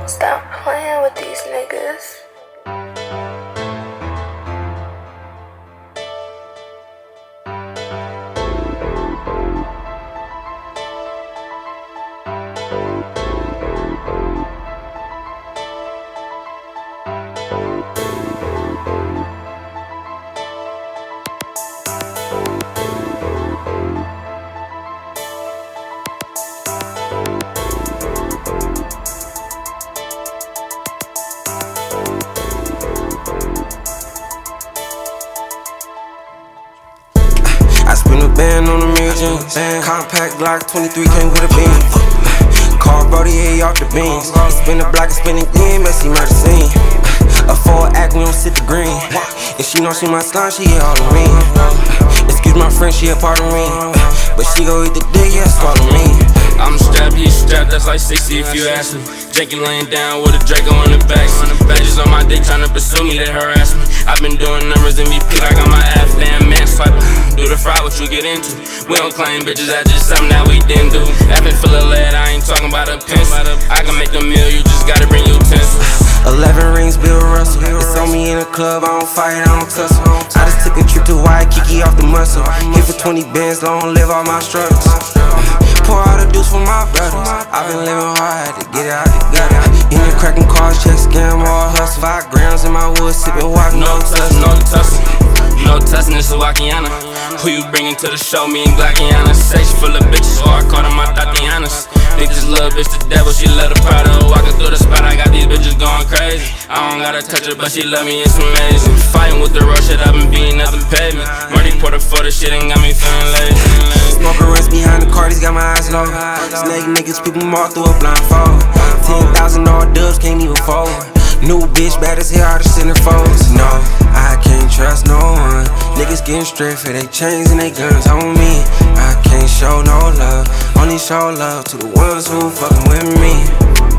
Stop playing with these niggas. I spin a band on the mirror jeans. Compact Glock 23 came with a beam. Car Brody off the beans. Spin the block and spin again, messy murder scene. A 4-act, we don't sit the green. If she know she my slime, she hit all of me. Excuse my friend, she a part of me. But she go eat the dick, yeah, swallow me. I'm strapped, he's strapped, that's like 60 if you ask me. Jakey laying down with a Draco in the back. Bitches on my dick tryna pursue me, they harass me. I've been doing numbers MVP like on my ass, damn man swiper. Do the fry, what you get into. We don't claim bitches, that's just something that we didn't do. Effing full of lead, I ain't talking about a pencil. I can make a meal, you just gotta bring utensils. 11 rings, Bill Russell. It's on me in the club, I don't fight, I don't tussle. I just took a trip to Waikiki off the muscle. Hit for 20 bands, long live all my struggles. Pour out a deuce for my brothers. I've been living hard to get it out the gutter. In the cracking cars, check scam, all hustle. 5 grams in my wood, sipping water, no tussle. No tussle, no tussle, it's a Wakiana. Who you bringing to the show, me and Glockiana. Say she full of bitches, so I call them my Tatianas. Think this little bitch the devil, she love the Prado. Walking through the spot, I got these bitches going crazy. I don't gotta touch her, but she love me, it's amazing. Fighting with the rough shit, I've been beating up the pavement. Murdy Porter for the shit and got me feeling lazy. Smoking runs behind the car, these got my eyes low. Snake niggas, people all through a blindfold. 10,000 all dubs, can't even fold. New bitch, bad as hell, hardest in the foes. No, I can't trust no one. Niggas getting straight for they chains and they guns on me. I can't show no love, only show love to the ones who fucking with me.